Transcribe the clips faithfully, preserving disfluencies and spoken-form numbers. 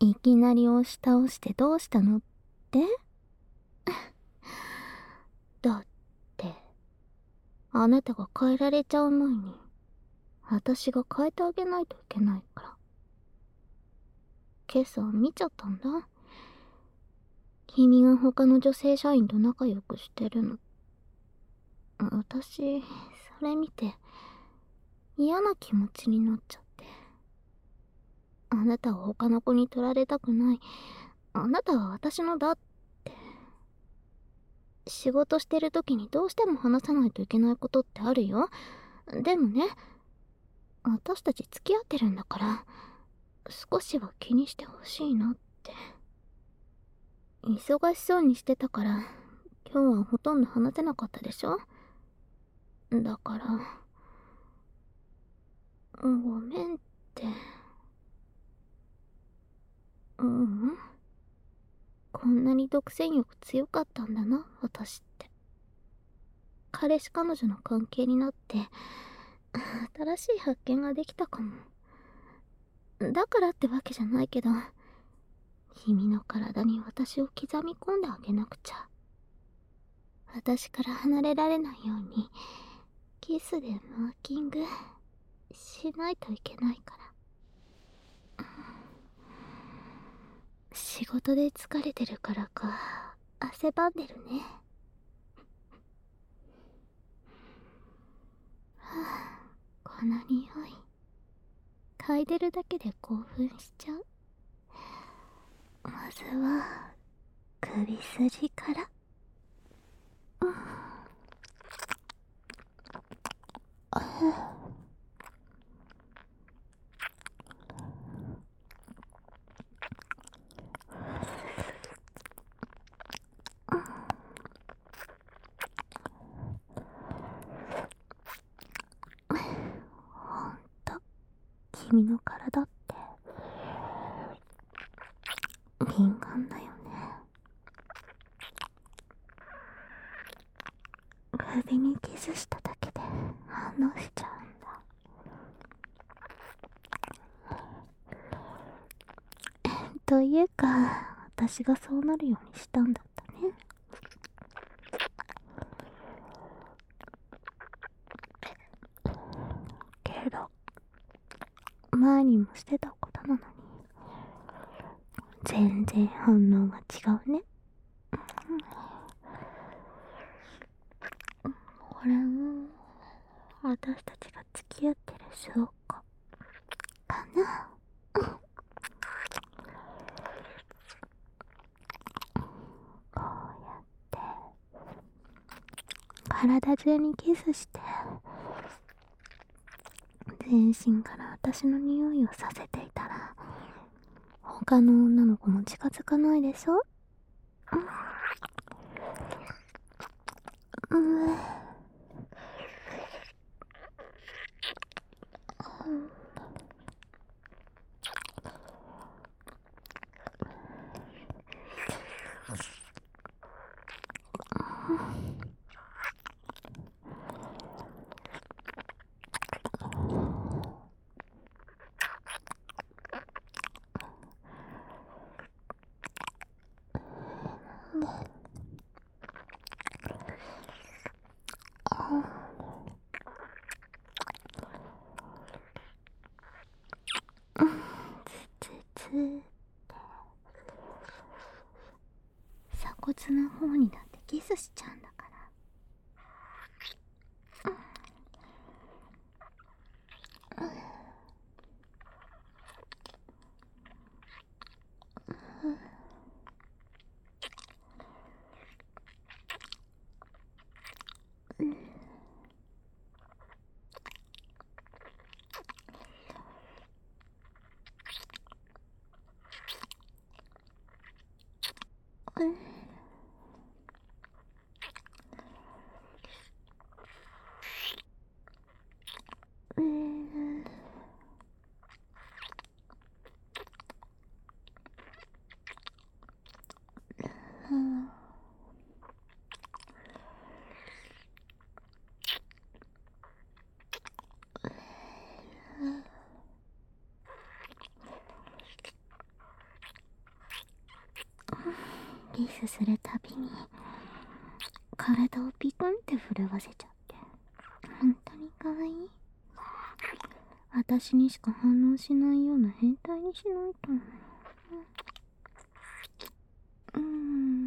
いきなり押し倒してどうしたのって？だって、あなたが変えられちゃう前に、私が変えてあげないといけないから。今朝見ちゃったんだ。君が他の女性社員と仲良くしてるの。私、それ見て、嫌な気持ちになっちゃって。あなたを他の子に取られたくない。あなたは私のだって。仕事してる時にどうしても話さないといけないことってあるよ。でもね、私たち付き合ってるんだから、少しは気にしてほしいなって。忙しそうにしてたから、今日はほとんど話せなかったでしょ？だから、ごめんって。ううん。こんなに独占欲強かったんだな、私って。彼氏彼女の関係になって、新しい発見ができたかも。だからってわけじゃないけど、君の体に私を刻み込んであげなくちゃ。私から離れられないように、キスでマーキングしないといけないから。仕事で疲れてるからか、汗ばんでるね。はあ、この匂い、嗅いでるだけで興奮しちゃう。まずは首筋から。うん。ほんと、君の体って敏感だよね。首にキスしただけで反応しちゃうんだ。というか、私がそうなるようにしたんだったね。けど、前にもしてたことなのに、全然反応が違うね。これも、私たちが付き合ってる証拠かな。こうやって体中にキスして、全身から私の匂いをさせていたら、他の女の子も近づかないでしょ？うん。うん。つつつ鎖骨の方にだってキスしちゃうんだから。うん。 キスするたびに体をピクンって震わせちゃって、本当に可愛い。私にしか反応しないような変態にしないと。うーん。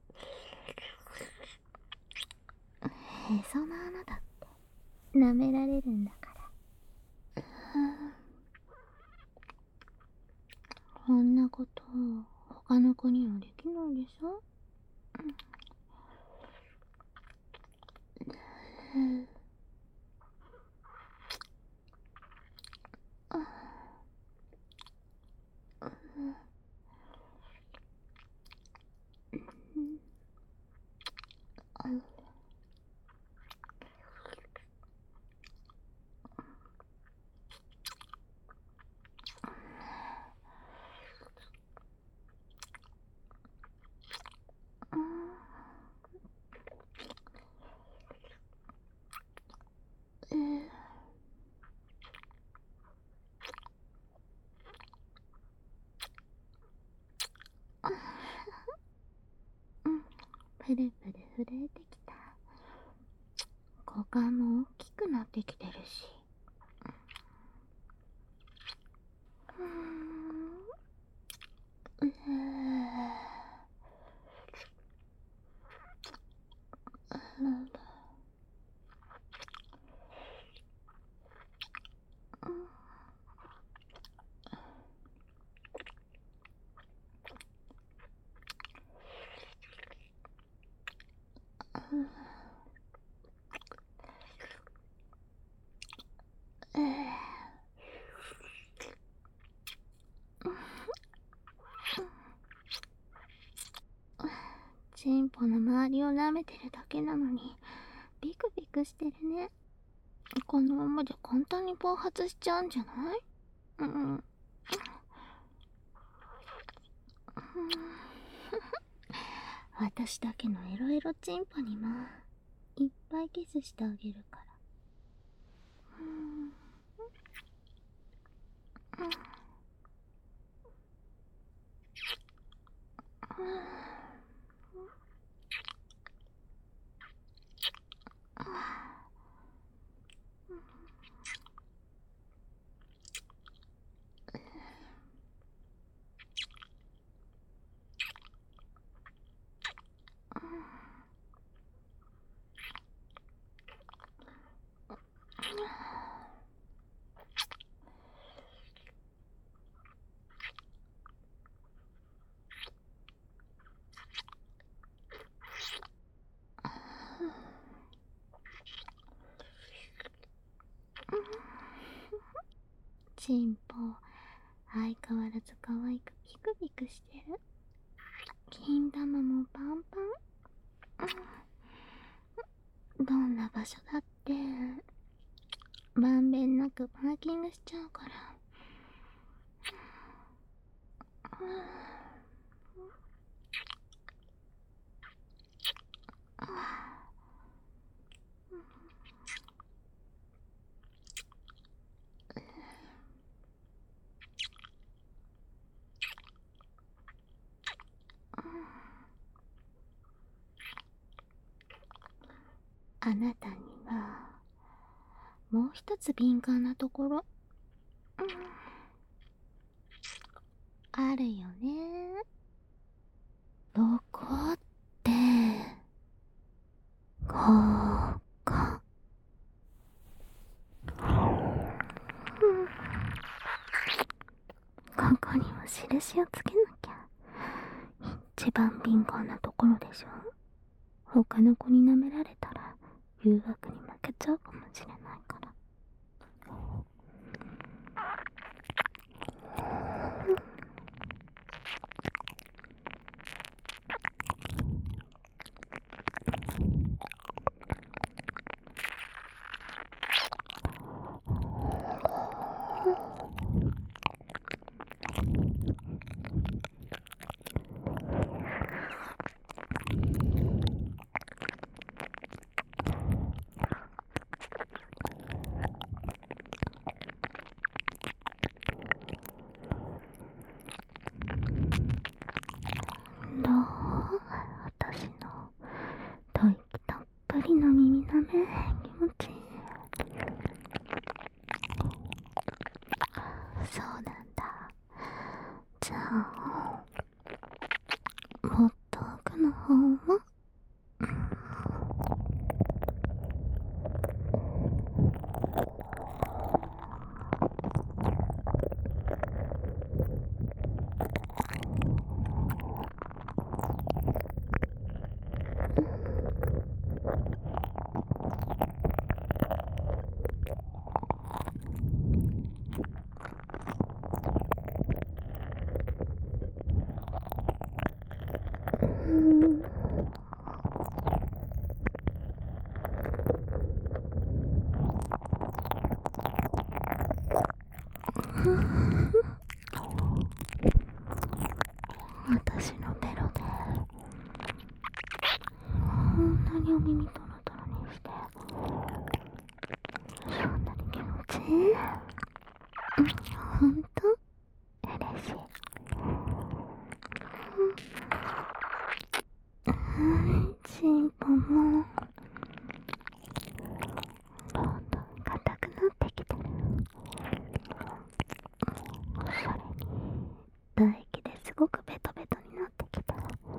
へその穴だって舐められるんだから。こんなこと他の子にはできないでしょ。うんプルプル震えてきた。股間も大きくなってきてるし。うーん。うーチンポの周りを舐めてるだけなのにビクビクしてるね。このままじゃ簡単に暴発しちゃうんじゃない？うん。うん、私だけのエロエロチンポにもいっぱいキスしてあげるから。うん。うん。チンポ相変わらず可愛くビクビクしてる。金玉もパンパン。どんな場所だってまんべんなくマーキングしちゃうから。あなたにはもう一つ敏感なところ、うん、あるよね。どこって、ここ、うん、ここにも印をつけなきゃ。一番敏感なところでしょ。他の子に舐められたら誘惑に負けちゃうかもしれないから。 そうなんだ。じゃあもっと奥の方も。私のベロでこんなにお耳トロトロにしてそんなに気持ちいい。ほんと嬉しい。うんチンポもどんどん硬くなってきてる。それに唾液ですごくベトベトになってきた。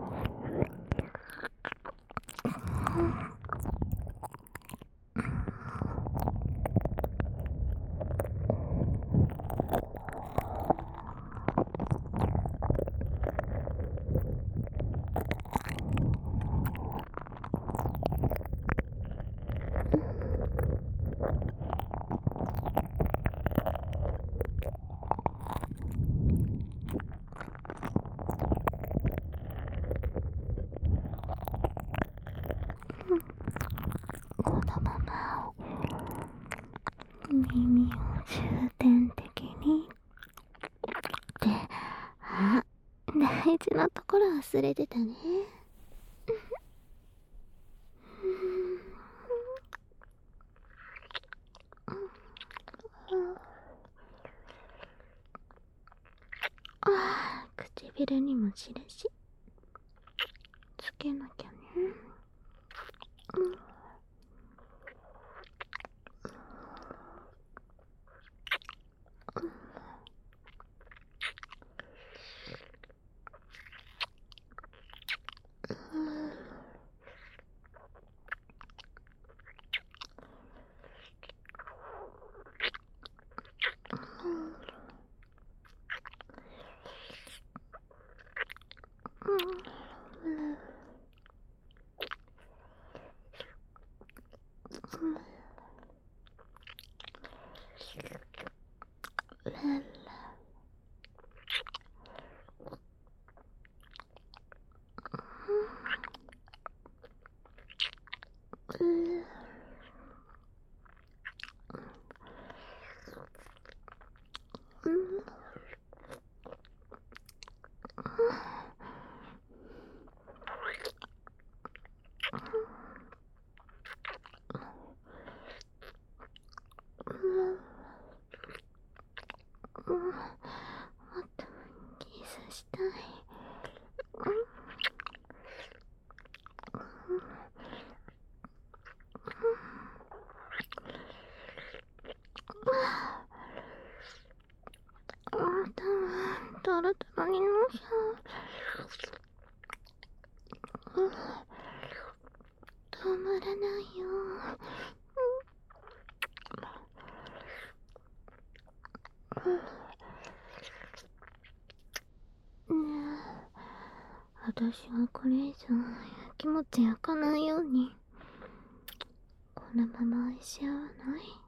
このまま耳を重点的にってあ大事なところ忘れてたね。あ唇にも印つけなきゃね。うんもっとキスしたい。トロトロになっちゃう。止まらないよ。ねえ、私はこれ以上気持ち焼かないようにこのまま愛し合わない？